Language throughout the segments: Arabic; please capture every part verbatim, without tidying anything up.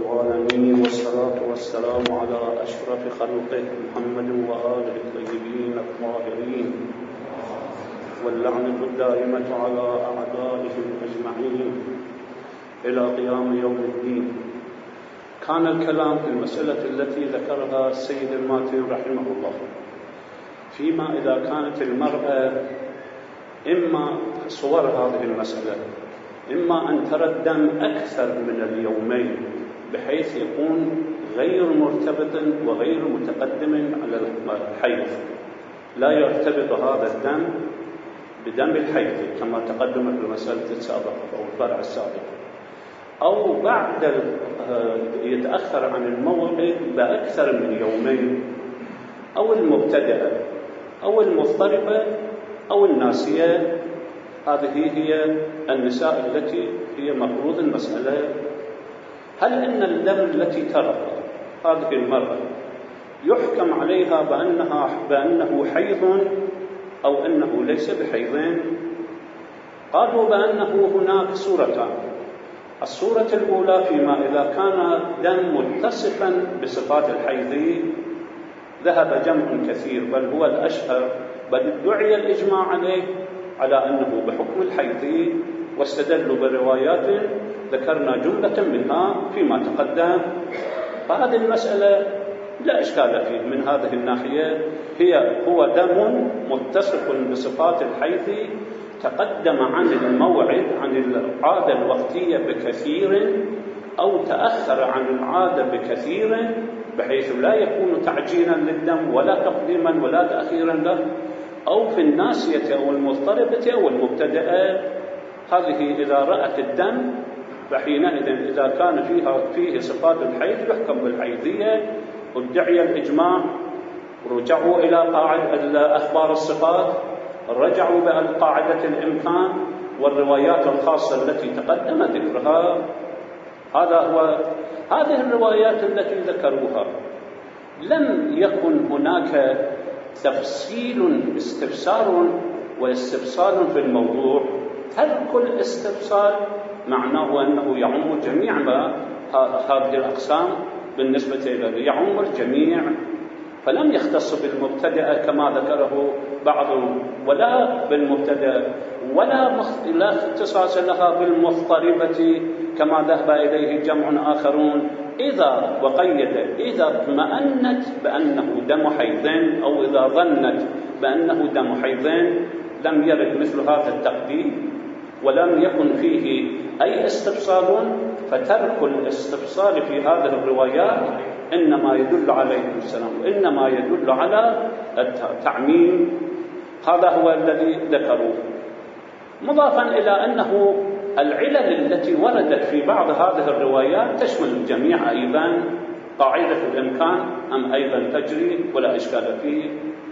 العالمين، والصلاة والسلام على أشرف خلقه محمد وآله الطيبين الطاهرين، واللعنة الدائمة على أعدائهم أجمعين إلى قيام يوم الدين. كان الكلام في المسألة التي ذكرها السيد الماتن رحمه الله، فيما إذا كانت المرأة إما صور هذه المسألة إما أن ترى الدم أكثر من اليومين بحيث يكون غير مرتبط وغير متقدم على الحيض، لا يرتبط هذا الدم بدم الحيض كما تقدم في المسألة السابقة أو الفرع السابق، أو بعد يتأخر عن الموعد بأكثر من يومين، أو المبتدئة أو المضطربة أو الناسية. هذه هي النساء التي هي مفروض المسألة. هل إن الدم التي ترى هذه المرأة يحكم عليها بأنها بأنه حيض أو أنه ليس بحيض؟ قالوا بأنه هناك صورتان. الصورة الأولى فيما إذا كان دم متصفا بصفات الحيض ذهب جمع كثير، بل هو الأشهر، بل ادعي الإجماع عليه على أنه بحكم الحيض، واستدلوا بروايات ذكرنا جملة منها فيما تقدم. فهذه المسألة لا إشكال فيه من هذه الناحية، هي هو دم متصف بصفات الحيض تقدم عن الموعد عن العادة الوقتية بكثير أو تأخر عن العادة بكثير بحيث لا يكون تعجيلا للدم ولا تقديما ولا تأخيرا له، أو في الناسية أو المضطربة أو المبتدئة. هذه إذا رأت الدم فحينئذ إذا كان فيها فيه صفات الحيض يحكم بالحيضية. ادعي الإجماع، رجعوا إلى قاعدة أخبار الصفات، رجعوا بقاعدة الإمكان والروايات الخاصة التي تقدم ذكرها. هذا هو هذه الروايات التي ذكروها لم يكن هناك تفصيل استفسار واستفصال في الموضوع. ترك الاستفصال معناه أنه يعم جميع ما هذه الأقسام بالنسبة إليه، يعم الجميع، فلم يختص بالمبتدأ كما ذكره بعضهم، ولا بالمبتدأ ولا لا اختصاص لها بالمضطربة كما ذهب إليه جمع آخرون. إذا وقيد إذا اطمأنت بأنه دم حيض أو إذا ظنت بأنه دم حيض لم يرد مثل هذا التقديم ولم يكن فيه أي استفصال. فترك الاستفصال في هذه الروايات إنما يدل عليه السلام إنما يدل على التعميم. هذا هو الذي ذكروه، مضافا إلى أنه العلل التي وردت في بعض هذه الروايات تشمل الجميع أيضا. قاعدة الإمكان أم أيضا تجري ولا إشكال فيه.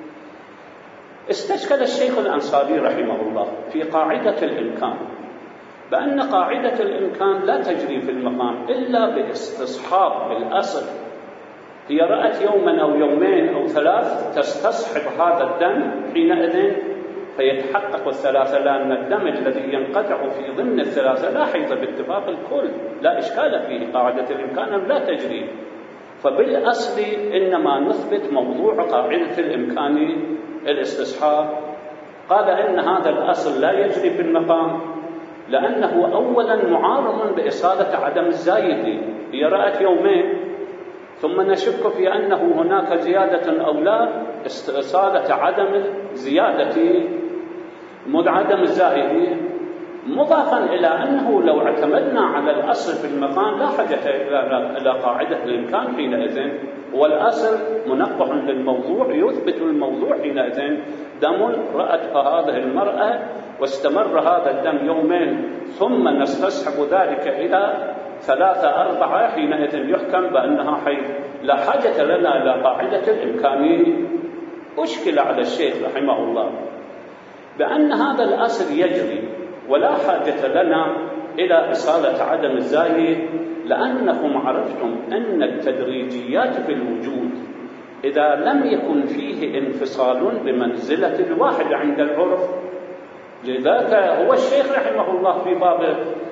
استشكل الشيخ الأنصاري رحمه الله في قاعدة الإمكان بأن قاعدة الإمكان لا تجري في المقام إلا باستصحاب الأصل. هي رأت يوما أو يومين أو ثلاث تستصحب هذا الدم حينئذ فيتحقق الثلاثة، لأن الدم الذي ينقطع في ضمن الثلاثة لا حيض باتفاق الكل، لا إشكال فيه. قاعدة الإمكان لا تجري. فبالأصل إنما نثبت موضوع قاعدة الإمكان الاستصحاب. قال إن هذا الأصل لا يجري في المقام لأنه أولا معارض بإصالة عدم الزايد. هي رأت يومين ثم نشك في أنه هناك زيادة أو لا، إصالة عدم الزيادة مد عدم الزائد، مضافا إلى أنه لو اعتمدنا على الأصل في المقام لا حاجة إلى قاعدة الإمكان حينئذ، والأصل منقح للموضوع يثبت الموضوع حينئذ. دم رأتها هذه المرأة واستمر هذا الدم يومين ثم نستصحب ذلك إلى ثلاثة أربعة حينئذ يحكم بأنها حيض. لا حاجة لنا إلى قاعدة الإمكان. أشكل على الشيخ رحمه الله بأن هذا الأصل يجري ولا حاجة لنا إلى إصالة عدم الزايد، لأنكم عرفتم أن التدريجيات في الوجود إذا لم يكن فيه انفصال بمنزلة الواحد عند العرف. لذلك هو الشيخ رحمه الله في باب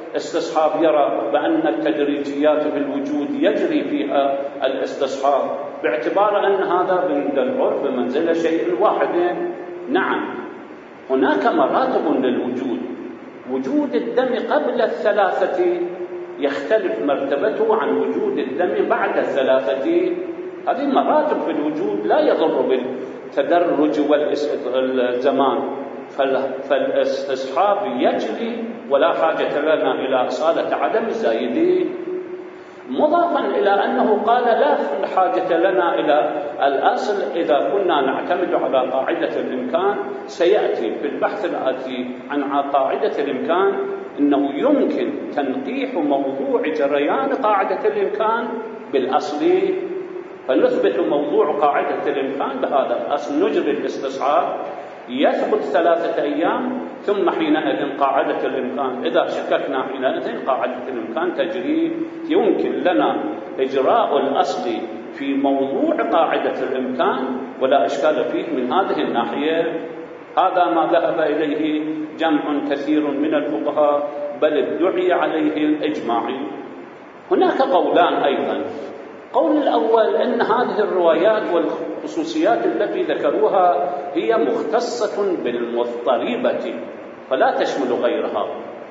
الاستصحاب يرى بأن التدريجيات في الوجود يجري فيها الاستصحاب باعتبار أن هذا عند العرف بمنزلة شيء واحد. نعم، هناك مراتب للوجود. وجود الدم قبل الثلاثة يختلف مرتبته عن وجود الدم بعد الثلاثة. هذه مراتب في الوجود لا يضر بالتدرج والزمان، فالاستصحاب يجري ولا حاجة لنا إلى إصالة عدم الزايدين. مضافا إلى أنه قال لا حاجة لنا إلى الأصل إذا كنا نعتمد على قاعدة الإمكان. سيأتي في البحث الآتي عن قاعدة الإمكان أنه يمكن تنقيح موضوع جريان قاعدة الإمكان بالأصل، فنثبت موضوع قاعدة الإمكان بهذا الأصل، نجري الاستصحاب يثبت ثلاثة أيام، ثم حينئذ قاعدة الإمكان إذا شككنا حينئذ قاعدة الإمكان تجري. يمكن لنا إجراء الأصل في موضوع قاعدة الإمكان ولا إشكال فيه من هذه الناحية. هذا ما ذهب إليه جمع كثير من الفقهاء، بل ادعي عليه الإجماع. هناك قولان أيضا. قول الأول أن هذه الروايات والخصوصيات التي ذكروها هي مختصة بالمضطربة فلا تشمل غيرها،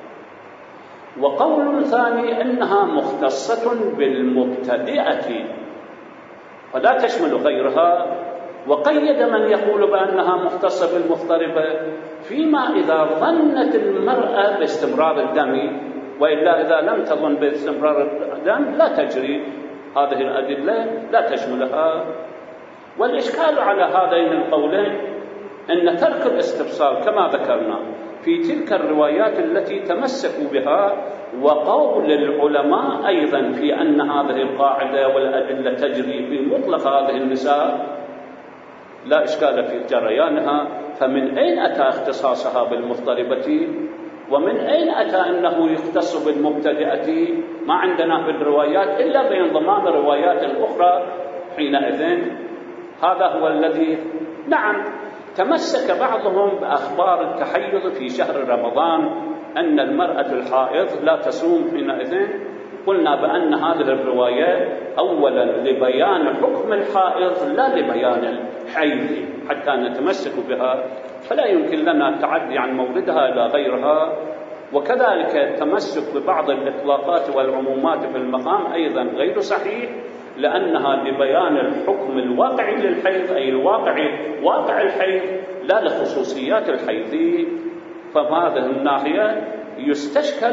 وقول ثاني أنها مختصة بالمبتدئة فلا تشمل غيرها. وقيد من يقول بأنها مختصة بالمضطربة فيما إذا ظنت المرأة باستمرار الدم، وإلا إذا لم تظن باستمرار الدم لا تجري هذه الأدلة، لا تشملها. والإشكال على هذين القولين أن ترك الاستفسار كما ذكرنا في تلك الروايات التي تمسكوا بها، وقول العلماء أيضا في أن هذه القاعدة والأدلة تجري في مطلق هذه النساء لا إشكال في جريانها. فمن أين أتى اختصاصها بالمضطربة؟ ومن أين أتى أنه يختص بالمبتدئة؟ ما عندنا في الروايات إلا بانضمام الروايات الأخرى حينئذ. هذا هو الذي نعم تمسك بعضهم بأخبار التحيض في شهر رمضان أن المرأة الحائض لا تصوم حينئذ. قلنا بأن هذه الروايات أولا لبيان حكم الحائض لا لبيان الحيض حتى نتمسك بها، فلا يمكن لنا التعدي عن موردها إلى غيرها. وكذلك التمسك ببعض الإطلاقات والعمومات في المقام أيضا غير صحيح، لأنها لبيان الحكم الواقعي للحيض، أي الواقع واقع الحيض لا لخصوصيات الحيض. فهذه الناحية يستشكل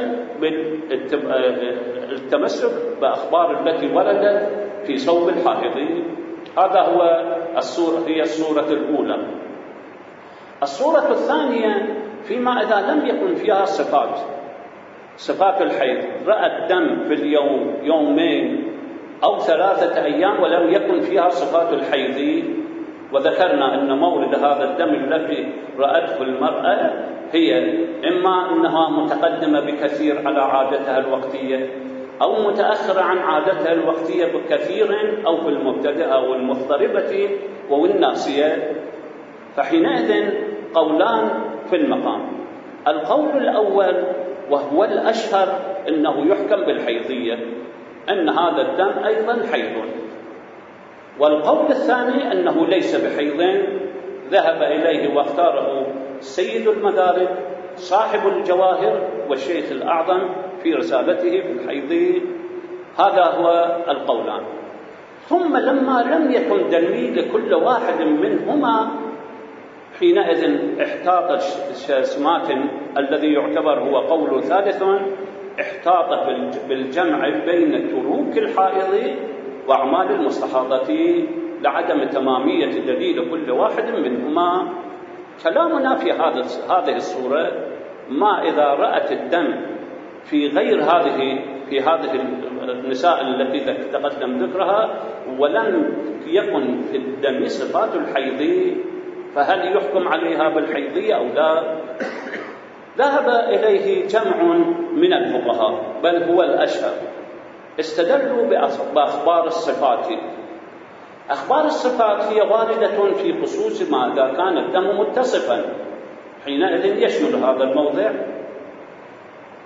بالتمسك بأخبار التي وردت في صوب الحائض. هذا هو الصورة، هي الصورة الأولى. الصورة الثانية فيما إذا لم يكن فيها صفات صفات الحيض، رأى الدم في اليوم يومين أو ثلاثة أيام ولم يكن فيها صفات الحيض. وذكرنا أن مورد هذا الدم الذي رأته المرأة هي إما أنها متقدمة بكثير على عادتها الوقتية أو متأخرة عن عادتها الوقتية بكثير، أو في المبتدئة أو المضطربة أو الناسية. فحينئذ قولان في المقام. القول الأول وهو الأشهر أنه يحكم بالحيضية، أن هذا الدم أيضا حيض. والقول الثاني أنه ليس بحيض، ذهب إليه واختاره سيد المدارك صاحب الجواهر والشيخ الأعظم في رسالته في الحيض. هذا هو القولان. ثم لما لم يكن دليل لكل واحد منهما حينئذ احتاط الشاسمات الذي يعتبر هو قول ثالث، احتاط بالجمع بين تروك الحائض وأعمال المستحاضة لعدم تمامية دليل كل واحد منهما. كلامنا في هذه الصورة ما إذا رأت الدم في غير هذه في هذه النساء التي تقدم ذكرها ولم يكن في الدم صفات الحيض، فهل يحكم عليها بالحيضية أو لا؟ ذهب إليه جمع من الفقهاء بل هو الأشهر، استدلوا بأخبار الصفات. أخبار الصفات هي واردة في خصوص ما إذا كان الدم متصفا، حينئذ يشمل هذا الموضع.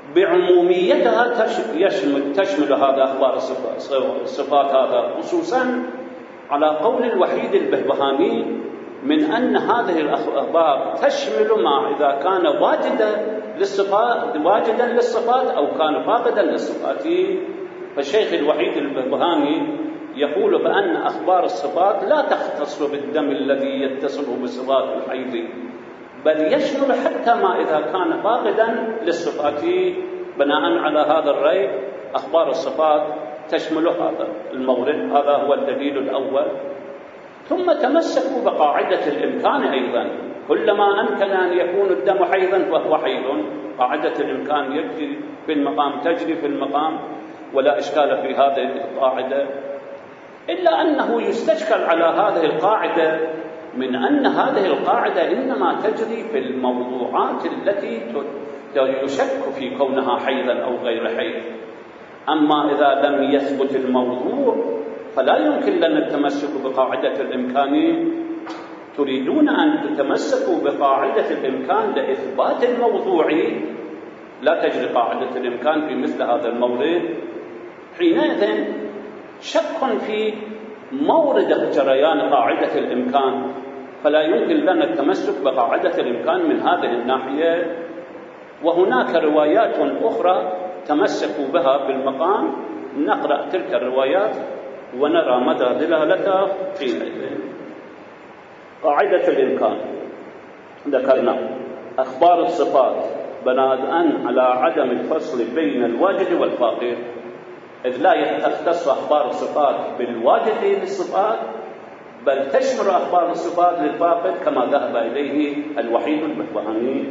بعموميتها يشمل تشمل هذا أخبار الصفات هذا، خصوصا على قول الوحيد البهبهاني من أن هذه الأخبار تشمل ما إذا كان واجدا للصفات واجدا للصفات أو كان فاقدا للصفات. فالشيخ الوحيد البهبهاني يقول بأن أخبار الصفات لا تختص بالدم الذي يتصل بصفات الحيض، بل يشمل حتى ما إذا كان فاقدا للصفات. بناء على هذا الرأي أخبار الصفات تشمل هذا المورد، هذا هو الدليل الأول. ثم تمسكوا بقاعدة الإمكان أيضا، كلما أمكن أن يكون الدم حيضا فهو حيض، قاعدة الإمكان يجري في المقام تجري في المقام ولا إشكال في هذه القاعدة، إلا أنه يستشكل على هذه القاعدة من أن هذه القاعدة إنما تجري في الموضوعات التي يشك في كونها حيضا أو غير حيض. أما إذا لم يثبت الموضوع فلا يمكن لنا التمسك بقاعدة الإمكان. تريدون أن تتمسكوا بقاعدة الإمكان لإثبات الموضوع، لا تجري قاعدة الإمكان في مثل هذا المورد. حينئذ شك في مورد جريان قاعدة الإمكان، فلا يمكن لنا التمسك بقاعدة الإمكان من هذه الناحية. وهناك روايات أخرى تمسكوا بها بالمقام، نقرأ تلك الروايات ونرى مدى دلالتها حينئذ. قاعدة الإمكان ذكرنا أخبار الصفات بناءً على عدم الفصل بين الواجد والفاقد، إذ لا تختص أخبار الصفات بالواجد للصفات، بل تشمل أخبار الصفات للفاقد كما ذهب إليه الوحيد البهبهاني.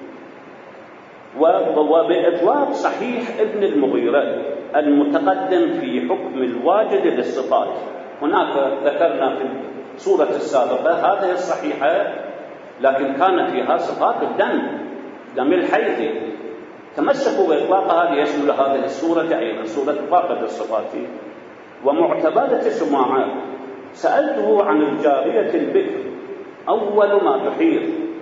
وبإطلاق صحيح ابن المغيرة المتقدم في حكم الواجد للصفات، هناك ذكرنا في الصورة السابقة هذه الصحيحة، لكن كان فيها صفات الدم، دم الحيض، تمسكوا بإطلاقها ليشمل هذه الصورة أيضا، صورة فاقد الصفات. ومعتبدة سماعة سألته عن الجارية البكر أول ما تحيض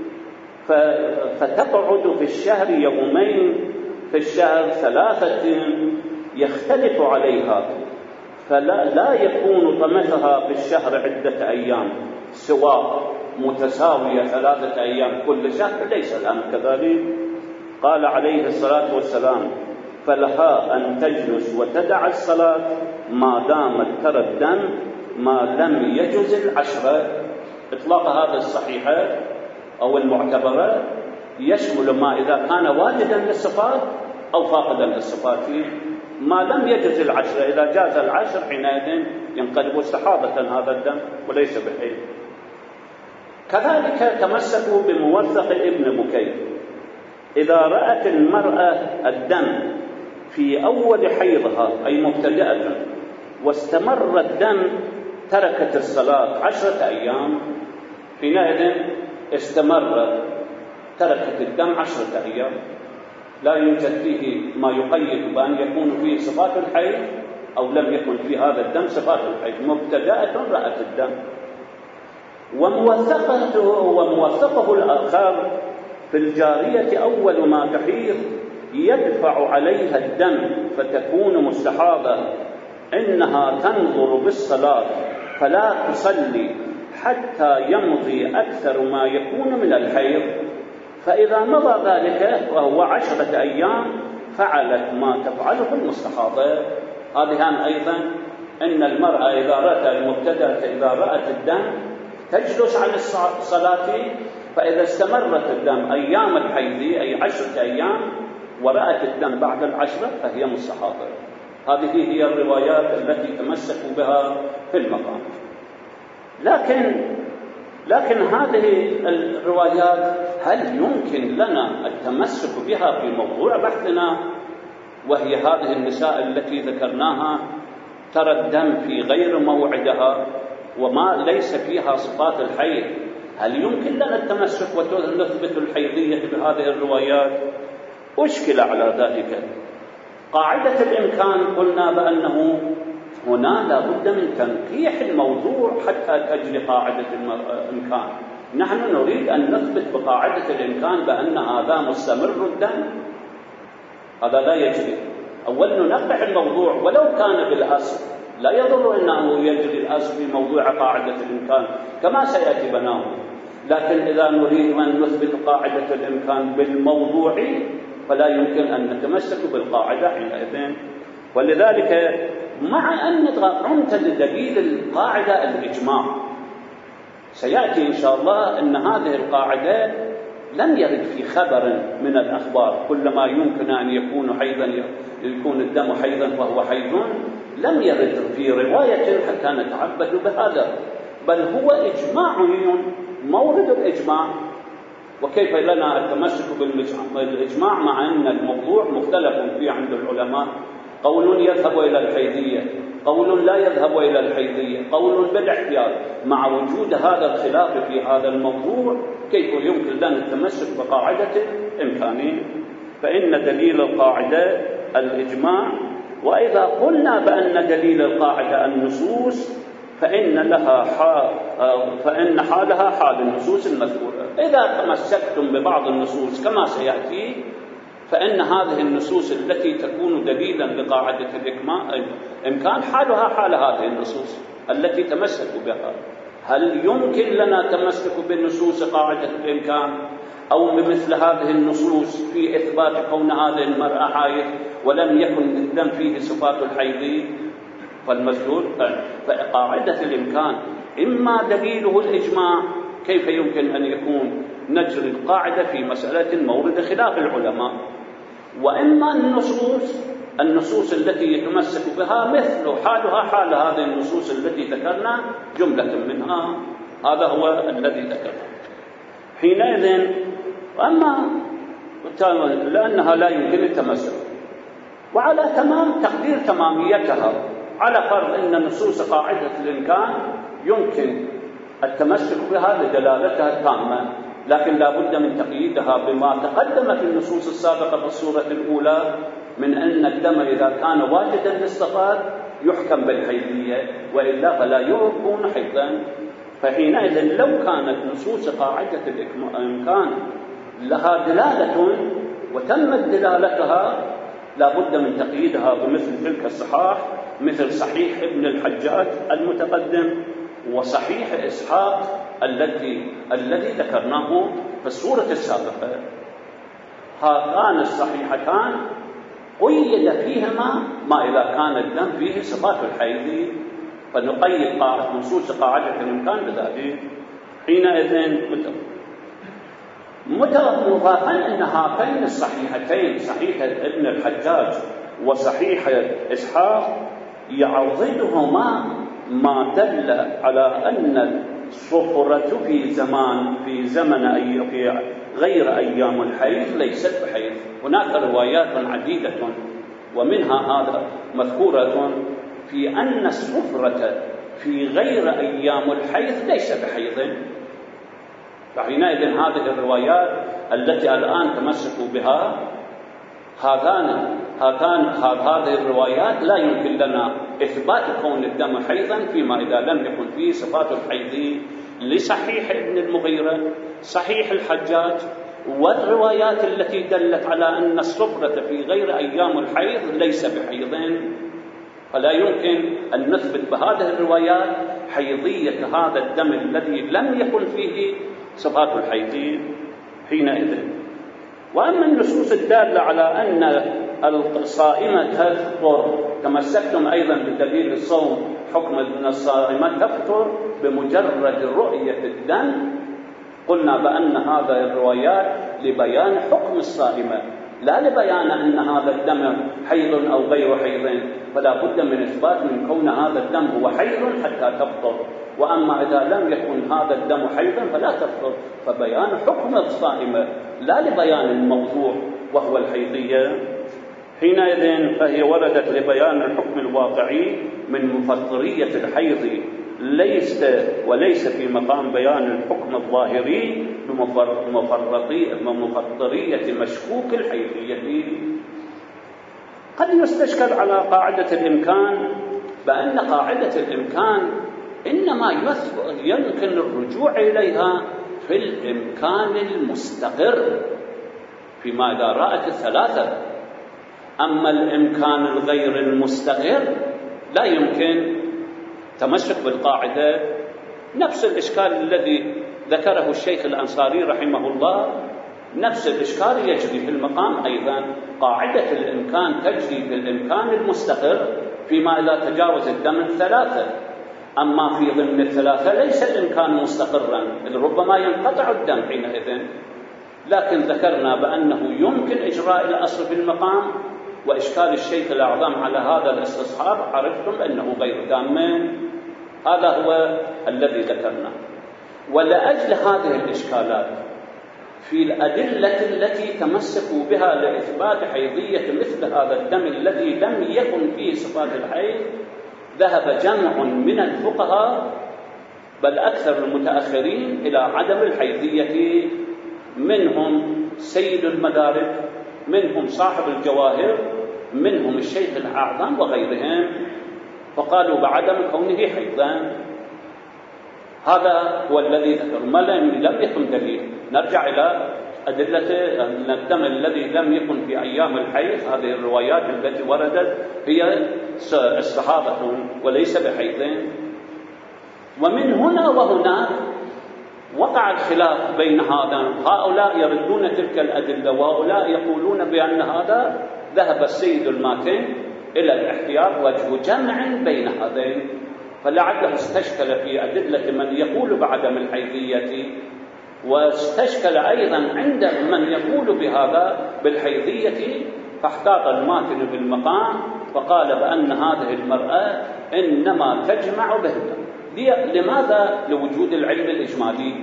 فتقعد في الشهر يومين، في الشهر ثلاثة يختلف عليها، فلا لا يكون طمثها في الشهر عدة أيام سواء متساوية ثلاثة أيام كل شهر، ليس الأمر كذلك. قال عليه الصلاة والسلام: فلها أن تجلس وتدع الصلاة ما دامت ترى الدم ما لم يجز العشرة. إطلاق هذا الصحيحة أو المعتبرة يشمل ما إذا كان واجدا للصفات أو فاقدا للصفات، ما لم يجز العشرة. إذا جاز العشر حينئذ ينقلب استحاضة هذا الدم وليس بحيض. كذلك تمسكوا بموثق ابن بكير: إذا رأت المرأة الدم في أول حيضها أي مبتدأة واستمر الدم تركت الصلاة عشرة أيام، حينئذ استمر تركت الدم عشرة أيام، لا يوجد فيه ما يقيد بأن يكون فيه صفات الحيض أو لم يكن في هذا الدم صفات الحيض، مبتدأة رأت الدم. وموثقته وموثقه الآخر في الجارية أول ما تحيض يدفع عليها الدم فتكون مستحاضة، إنها تنظر بالصلاة فلا تصلي حتى يمضي أكثر ما يكون من الحيض، فإذا مضى ذلك وهو عشرة أيام فعلت ما تفعله المستحاضة. هذه أيضا إن المرأة إذا رأت المبتدأة إذا رأت الدم تجلس عن الصلاة، فإذا استمرت الدم أيام الحيض أي عشرة أيام ورأت الدم بعد العشرة فهي مستحاضة. هذه هي الروايات التي تمسكوا بها في المقام. لكن لكن هذه الروايات هل يمكن لنا التمسك بها في موضوع بحثنا، وهي هذه النساء التي ذكرناها ترى الدم في غير موعدها وما ليس فيها صفات الحيض، هل يمكن لنا التمسك ونثبت الحيضية بهذه الروايات؟ أشكل على ذلك. قاعدة الإمكان قلنا بأنه هنا لا بد من تنقيح الموضوع حتى تجري قاعدة الإمكان. نحن نريد أن نثبت بقاعدة الإمكان بأن هذا مستمر الدم، هذا لا يجري. أول ننقح الموضوع ولو كان بالأصل، لا يضر أنه يجري الأصل في موضوع قاعدة الإمكان كما سيأتي بناه، لكن إذا نريد أن نثبت قاعدة الإمكان بالموضوع فلا يمكن أن نتمسك بالقاعدة حينئذ. ولذلك مع أن عمت دليل القاعدة الإجماع، سيأتي إن شاء الله أن هذه القاعدة لم يرد في خبر من الأخبار كلما يمكن أن يكون حيضا يكون الدم حيضا فهو حيض، لم يرد في رواية حتى نتعبد بهذا، بل هو إجماعي مورد الإجماع. وكيف لنا التمسك بالإجماع مع أن الموضوع مختلف فيه عند العلماء؟ قول يذهب إلى الحيضية، قول لا يذهب إلى الحيضية، قول بالاحتياط. مع وجود هذا الخلاف في هذا الموضوع كيف يمكن لنا التمسك بقاعدة الإمكانية؟ فإن دليل القاعدة الإجماع، وإذا قلنا بأن دليل القاعدة النصوص فإن لها حال فإن حالها حال النصوص المذكورة. إذا تمسكتم ببعض النصوص كما سيأتي فإن هذه النصوص التي تكون دليلا لقاعدة الإمكان حالها حال هذه النصوص التي تمسكوا بها. هل يمكن لنا تمسك بالنصوص قاعدة الإمكان أو بمثل هذه النصوص في إثبات كون هذه المرأة حائض ولم يكن الدم فيه صفات الحيض؟ فالمذكور فقاعدة الإمكان إما دليله الإجماع، كيف يمكن أن يكون نجري القاعدة في مسألة مورد خلاف العلماء، وإما النصوص النصوص التي يتمسك بها مثل حالها حال هذه النصوص التي ذكرنا جملة منها. هذا هو الذي ذكرنا حينئذ. أما لأنها لا يمكن التمسك، وعلى تمام تقدير تماميتها على فرض أن نصوص قاعدة الإمكان يمكن التمسك بها لدلالتها التامة، لكن لا بد من تقييدها بما تقدم في النصوص السابقة في الصورة الأولى من أن الدم إذا كان واجدا للصفات يحكم بالحيضية، وإلا فلا يكون حيضا. فحينئذ لو كانت نصوص قاعدة الإمكان لها دلالة وتمت دلالتها لا بد من تقييدها بمثل تلك الصحاح، مثل صحيح ابن الحجاج المتقدم وصحيح إسحاق الذي الذي ذكرناه في الصورة السابقة. هاتان الصحيحتان قيد فيهما ما إذا كان الدم فيه صفات الحيض، فنقيد قاعدة نصوص قاعدة الإمكان بذلك. حينئذ مضافا أن هاتين الصحيحتين صحيح ابن الحجاج وصحيح إسحاق يعضدهما ما دل على أن الصفرة في زمان في زمن أي في غير أيام الحيض ليست بحيض. هناك روايات عديدة ومنها هذا مذكورة في أن الصفرة في غير أيام الحيض ليس بحيض. فحينئذ هذه الروايات التي الآن تمسكوا بها هذان هاتان هذه الروايات لا يمكن لنا إثبات كون الدم حيضا فيما إذا لم يكن فيه صفات الحيض لصحيح ابن المغيرة صحيح الحجاج، والروايات التي دلت على أن الصفرة في غير أيام الحيض ليس بحيض. فلا يمكن أن نثبت بهذه الروايات حيضية هذا الدم الذي لم يكن فيه صفات الحيض حينئذ. وأما النصوص الدالة على أن الصائمة تفطر، تمسكتم أيضا بدليل الصوم حكم أن الصائمة تفطر بمجرد رؤية الدم، قلنا بأن هذا الروايات لبيان حكم الصائمة لا لبيان أن هذا الدم حيض أو غير حيض، فلا بد من إثبات من كون هذا الدم هو حيض حتى تفطر. وأما إذا لم يكن هذا الدم حيضا فلا تفطر، فبيان حكم الصائمة لا لبيان الموضوع وهو الحيضية. حينئذ فهي وردت لبيان الحكم الواقعي من مفطرية الحيض ليس وليس في مقام بيان الحكم الظاهري بمفطرية مشكوك الحيضية. قد يستشكل على قاعدة الإمكان بأن قاعدة الإمكان إنما يمكن الرجوع إليها في الإمكان المستقر فيما إذا رأت الثلاثة. أما الإمكان الغير المستقر لا يمكن تمسك بالقاعدة. نفس الإشكال الذي ذكره الشيخ الأنصاري رحمه الله، نفس الإشكال يجري في المقام أيضا. قاعدة الإمكان تجري في الإمكان المستقر فيما إذا تجاوز الدم الثلاثة، أما في ضمن الثلاثة ليس الإمكان مستقرا، ربما ينقطع الدم حينئذ. لكن ذكرنا بأنه يمكن إجراء الأصل في المقام، وإشكال الشيخ الأعظم على هذا الاستصحاب عرفتم أنه غير تام. هذا هو الذي ذكرناه. ولأجل هذه الإشكالات في الأدلة التي تمسكوا بها لإثبات حيضية مثل هذا الدم الذي لم يكن فيه صفات الحيض، ذهب جمع من الفقهاء بل أكثر المتأخرين إلى عدم الحيضية، منهم سيد المدارك، منهم صاحب الجواهر، منهم الشيخ الأعظم وغيرهم، فقالوا بعدم كونه حيضا. هذا هو الذي ذكر. ما لم يكن دليل، نرجع إلى أدلة الدم الذي لم يكن في أيام الحيض. هذه الروايات التي وردت هي استحاضة وليس بحيض. ومن هنا وهناك وقع الخلاف بين هذا، هؤلاء يردون تلك الأدلة وهؤلاء يقولون بأن هذا. ذهب السيد الماتن إلى الاحتياط وجه جمع بين هذين، فلعله استشكل في أدلة من يقول بعدم الحيضية، واستشكل أيضا عند من يقول بهذا بالحيضية، فاحتاط الماتن بالمقام فقال بأن هذه المرأة إنما تجمع بهدم. لماذا؟ لوجود العلم الإجمالي.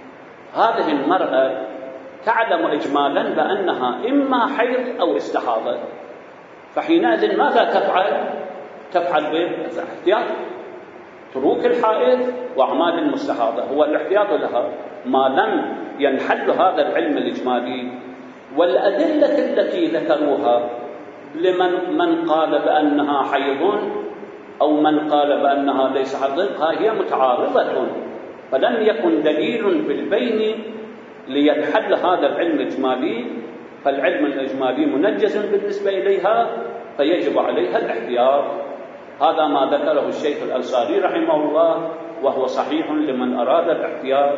هذه المرأة تعلم إجمالا بأنها إما حيض أو استحاضة، فحينئذ ماذا تفعل؟ تفعل بالاحتياط، تروك الحائض وأعمال المستحاضة، هو الاحتياط لها ما لم ينحل هذا العلم الإجمالي. والأدلة التي ذكروها لمن من قال بأنها حيض أو من قال بأنها ليس حيض هي متعارضة، فلم يكن دليل في البين لينحل هذا العلم الإجمالي، فالعلم الإجمالي منجز بالنسبة إليها فيجب عليها الاحتياط. هذا ما ذكره الشيخ الأنصاري رحمه الله، وهو صحيح لمن أراد الاحتياط.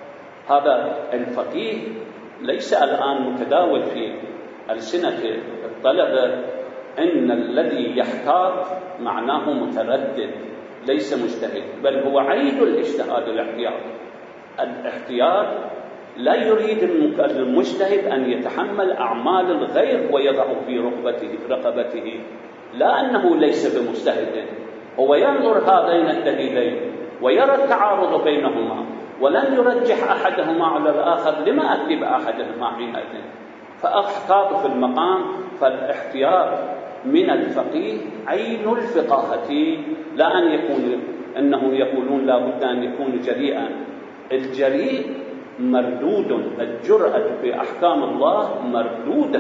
هذا الفقيه ليس الآن متداول في ألسنة الطلبة إن الذي يحتاط معناه متردد ليس مجتهد، بل هو عين الاجتهاد الاحتياط. الاحتياط لا يريد المجتهد أن يتحمل أعمال الغير ويضع في رقبته رقبته، لا أنه ليس بمجتهد، هو ينظر هذين الدليلين ويرى التعارض بينهما ولن يرجح أحدهما على الآخر، لما أكذب أحدهما حينئذ؟ فأحتاط في المقام. فالاحتياط من الفقيه عين الفقاهة، لا أن يكون أنه يقولون لا بد أن يكون جريئا. الجريء مردود، الجرأة في أحكام الله مردودة،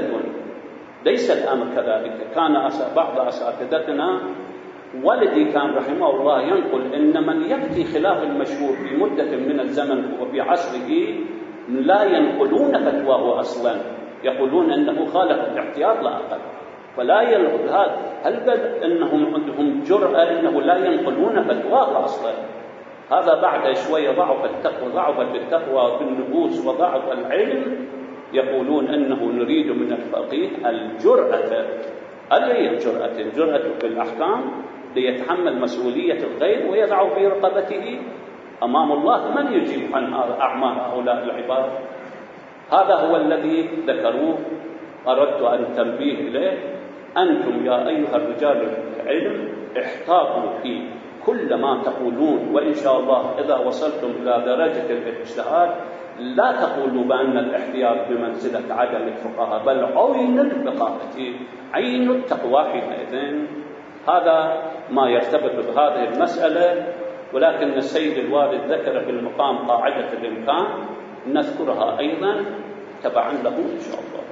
ليس الأمر كذلك. كان بعض أساتذتنا والدي كان رحمه الله ينقل إن من يفتي خلاف المشهور في مدة من الزمن وفي عصره لا ينقلون فتواه أصلا، يقولون أنه خالف الاحتياط لا أقل. فلا ينقل هذا، هل بل أنهم عندهم جرأة أنه لا ينقلون فتواه أصلا؟ هذا بعد شوية ضعف التقوى، ضعفت التقوى في النفوس وضعف العلم، يقولون أنه نريد من الفقيه الجرأة. أي الجرأة؟ الجرأة في الأحكام ليتحمل مسؤولية الغير ويضع في رقبته أمام الله من يجيب عن أعمال هؤلاء العباد. هذا هو الذي ذكروه، أردت أن تنبيه إليه. أنتم يا أيها الرجال العلم احتاطوا في كل ما تقولون، وإن شاء الله إذا وصلتم إلى درجة الاجتهاد لا تقولوا بأن الاحتياط بمنزلة عدم الفقهاء، بل عين الفقهاء، عين التقوى حينئذ. هذا ما يرتبط بهذه المسألة. ولكن السيد الوالد ذكر في المقام قاعدة الإمكان، نذكرها أيضا تبعا له إن شاء الله.